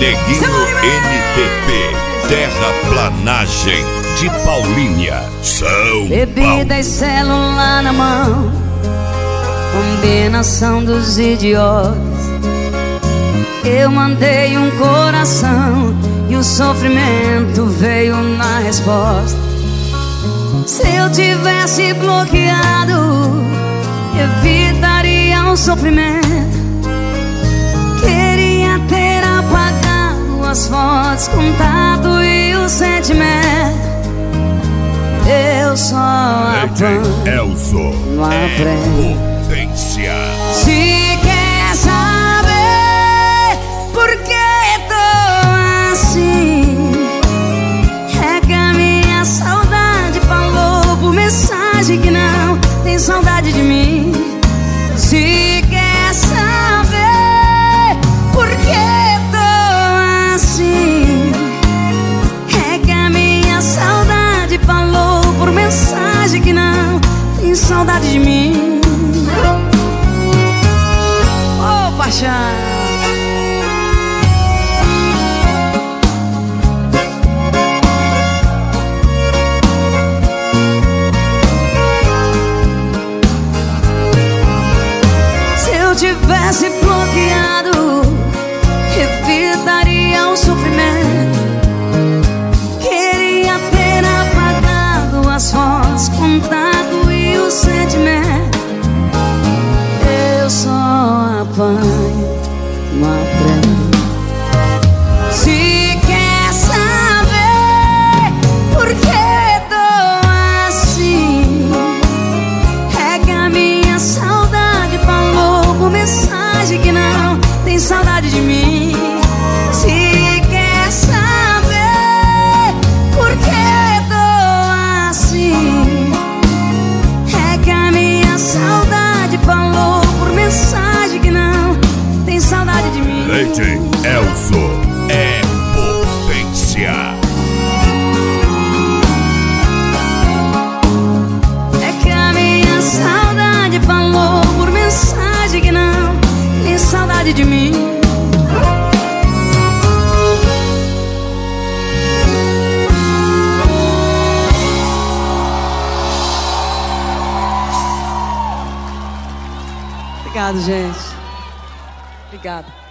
Neguinho NTP, terraplanagem de Paulínia, São Paulo. Bebida e celular na mão, combinação dos idiotas. Eu mandei um coração e o sofrimento veio na resposta. Se eu tivesse bloqueado, evitaria o sofrimento. Queria ter apagado as fotos, contato e o sentimento. Eu só apanho, Elzo não aprendo. Potência. Se quer saber por que tô assim, é que a minha saudade falou por mensagem que não tem saudade de mim. Se quer saber por que tô assim, é que a minha saudade falou por mensagem que não tem saudade de mim. Oh, paixão. Se eu tivesse bloqueado, evitaria o sofrimento. Queria ter apagado as fotos, contato e o sentimento. Eu só apanho, não aprendo. Se quer saber por que tô assim, é que a minha saudade falou por mensagem que não tem saudade de mim. Se quer saber por que tô assim, é que a minha saudade falou por mensagem que não tem saudade de mim. DJ Elzo é potência. É que a minha saudade falou por mensagem que não tem saudade de mim. Obrigado, gente. Obrigada.